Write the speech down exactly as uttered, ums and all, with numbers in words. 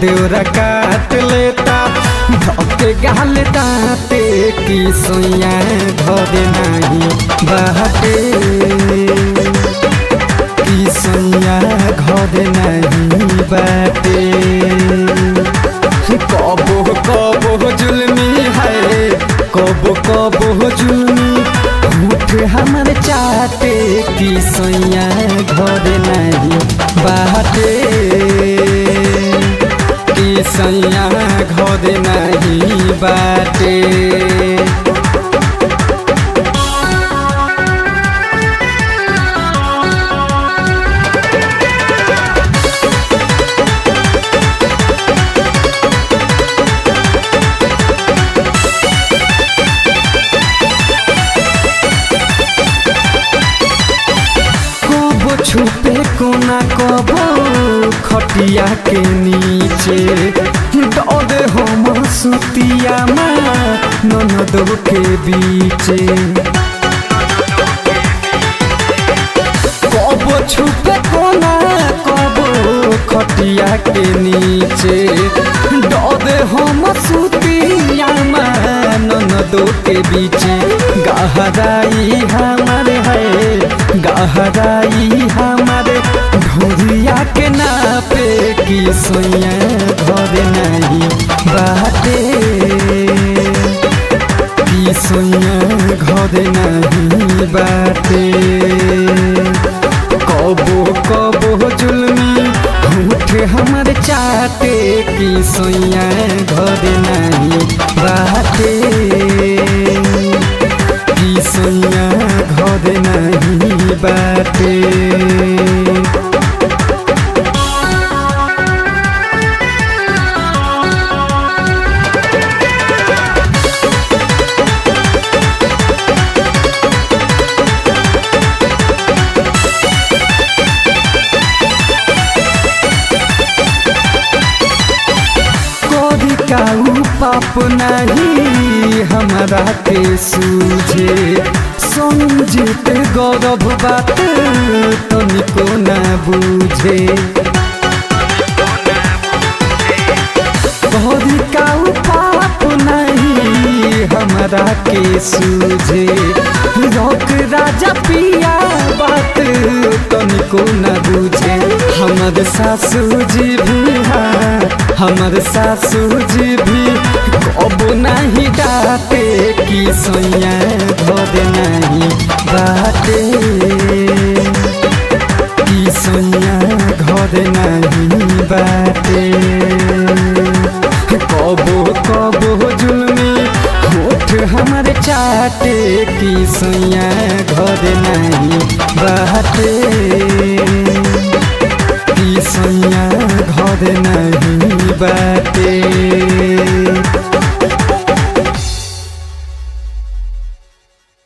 देवरा काट लेता धोके गाल दाते की सोया घरे नहीं बाटे की सोया घरे नहीं बाटे कबो कबो जुल्मी है कबो कबो जुल्मी उठ हमारे चाटे की सोया घरे नहीं बाटे की सोया घरे नहीं बाटे। छुपे कोना कबो खटिया के नीचे डोदे हम सुतिया माँ ननदो के बीचे कबो छुपे कोना कबो खटिया के नीचे डोदे हम सुतिया माँ ननदो के बीचे गहराई हमारे है गहराई हमारे ढोरिया के नापे की सोया घरे नहीं बाटे की सोया घरे नहीं बाटे कबो कबो जुल्मी उठ हमारे चाटे की सोया घरे नहीं बाटे की सोया घरे नहीं बाटे। काऊ पाप नहीं हमारा के सूझे संजीत गौरव बात तनिको न बूझे गौरी काऊ पाप नहीं हमारा के सूझे रोक राजा पिया बात तनिको न बूझे हमर सासू जी भी है हमर सासू जी भी कबो नहीं डाटे की सोया घरे नहीं बाटे की सोया घरे नहीं बाटे कबो कबो जुल्मी होठ हमारे चाटे की सोया घरे नहीं बाटे की सोया घरे नहीं बाटे।